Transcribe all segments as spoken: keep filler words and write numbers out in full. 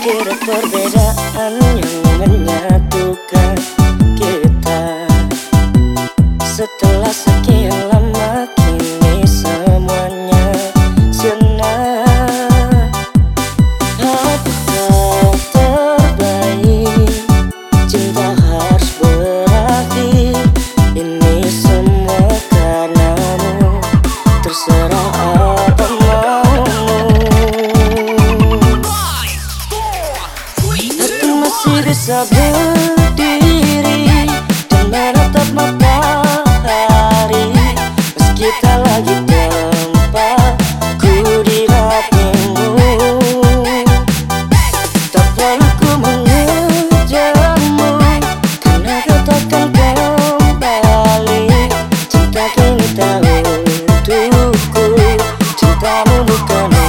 kira perbedaan yang menyatukan kita. Setelah sekian lama kini semuanya sirna. Apakah terbaik cinta harus berakhir? Ini semua karenamu, terserah apa maumu. Aku masih bisa berdiri dan menatap matahari, meski tak lagi tempatku di hatimu. Tak perlu ku mengejarmu, karena kau takkan kembali. Cinta kini tak untukku, cintamu bukan untukku.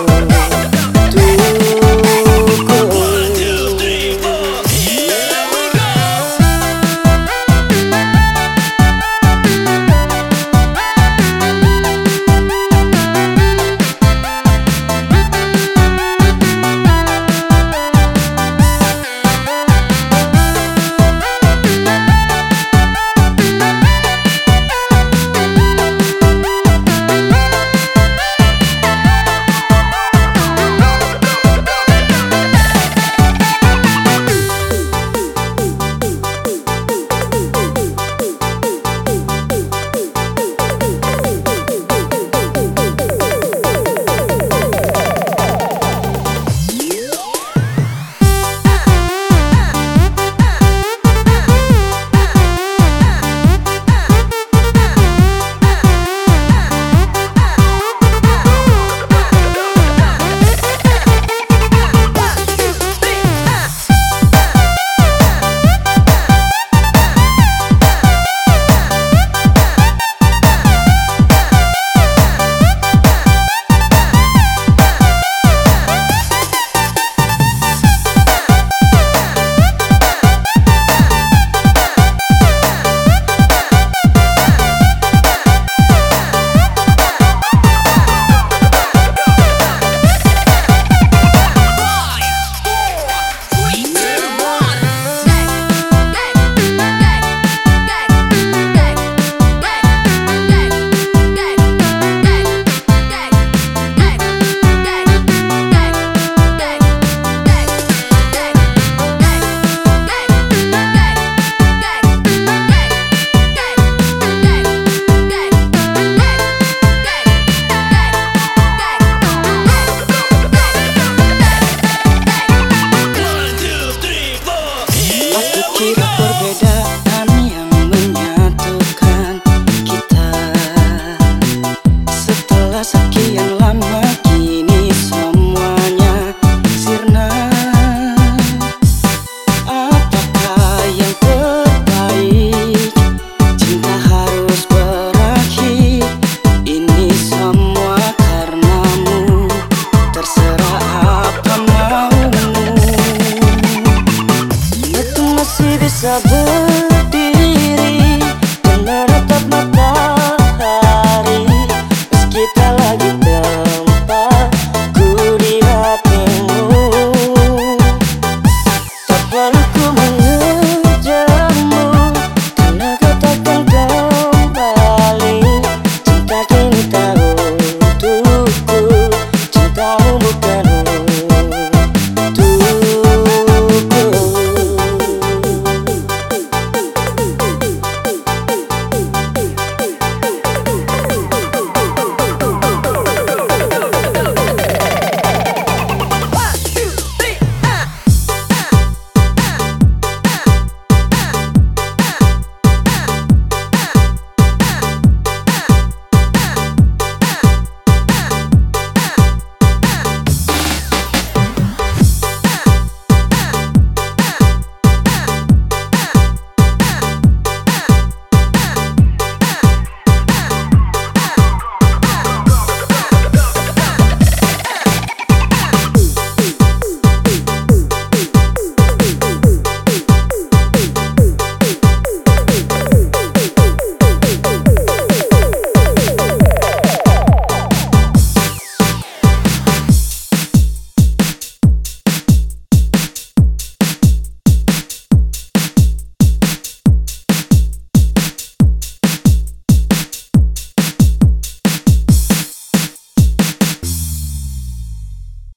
Kira perbedaan yang menyatukan kita. Setelah sekian lama kini semuanya sirna. Apakah yang terbaik? Cinta harus berakhir. Ini semua karenamu, terserah apa maumu. Masih bisa ber